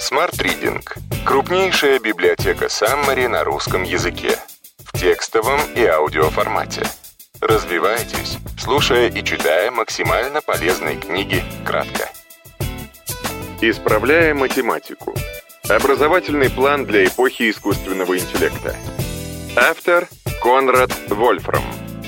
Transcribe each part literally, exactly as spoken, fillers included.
Smart Reading – крупнейшая библиотека Summary на русском языке. В текстовом и аудиоформате. Развивайтесь, слушая и читая максимально полезные книги кратко. Исправляя математику. Образовательный план для эпохи искусственного интеллекта. Автор Конрад Вольфрам.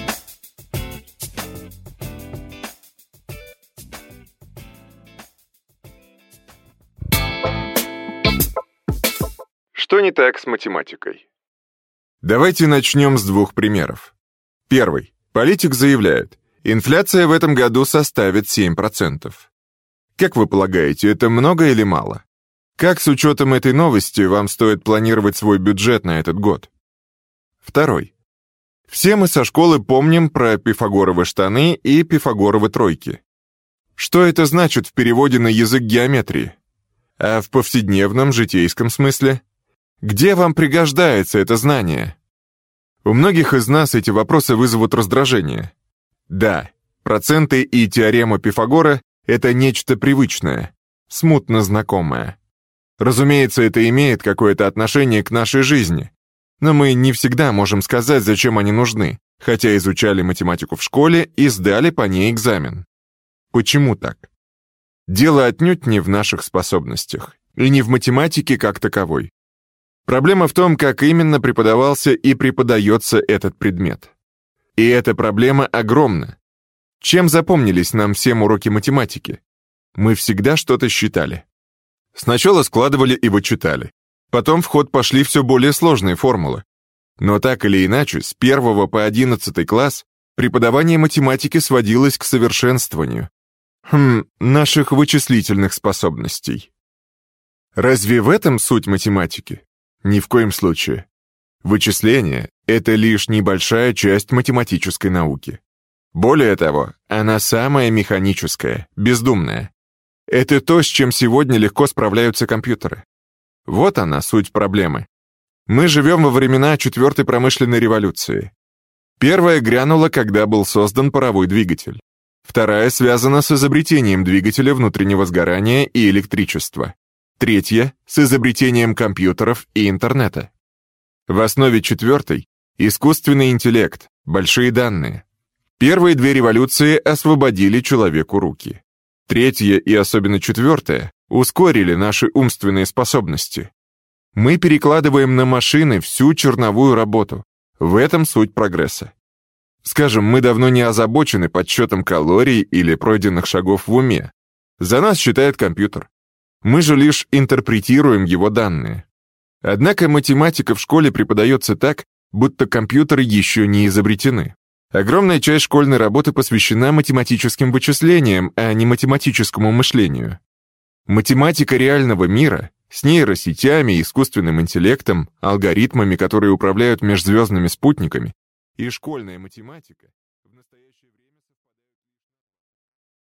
Что не так с математикой? Давайте начнем с двух примеров. Первый. Политик заявляет, инфляция в этом году составит семь процентов. Как вы полагаете, это много или мало? Как с учетом этой новости вам стоит планировать свой бюджет на этот год? Второй. Все мы со школы помним про пифагоровы штаны и пифагоровы тройки. Что это значит в переводе на язык геометрии? А в повседневном житейском смысле? Где вам пригождается это знание? У многих из нас эти вопросы вызовут раздражение. Да, проценты и теорема Пифагора — это нечто привычное, смутно знакомое. Разумеется, это имеет какое-то отношение к нашей жизни, но мы не всегда можем сказать, зачем они нужны, хотя изучали математику в школе и сдали по ней экзамен. Почему так? Дело отнюдь не в наших способностях, и не в математике как таковой. Проблема в том, как именно преподавался и преподается этот предмет. И эта проблема огромна. Чем запомнились нам всем уроки математики? Мы всегда что-то считали. Сначала складывали и вычитали. Потом в ход пошли все более сложные формулы. Но так или иначе, с первого по одиннадцатый класс преподавание математики сводилось к совершенствованию. Хм, наших вычислительных способностей. Разве в этом суть математики? Ни в коем случае. Вычисление — это лишь небольшая часть математической науки. Более того, она самая механическая, бездумная. Это то, с чем сегодня легко справляются компьютеры. Вот она суть проблемы. Мы живем во времена четвертой промышленной революции. Первая грянула, когда был создан паровой двигатель. Вторая связана с изобретением двигателя внутреннего сгорания и электричества. Третья — с изобретением компьютеров и интернета. В основе четвертой — искусственный интеллект, большие данные. Первые две революции освободили человеку руки. Третья и особенно четвертая ускорили наши умственные способности. Мы перекладываем на машины всю черновую работу. В этом суть прогресса. Скажем, мы давно не озабочены подсчетом калорий или пройденных шагов в уме. За нас считает компьютер. Мы же лишь интерпретируем его данные. Однако математика в школе преподается так, будто компьютеры еще не изобретены. Огромная часть школьной работы посвящена математическим вычислениям, а не математическому мышлению. Математика реального мира с нейросетями, искусственным интеллектом, алгоритмами, которые управляют межзвездными спутниками, и школьная математика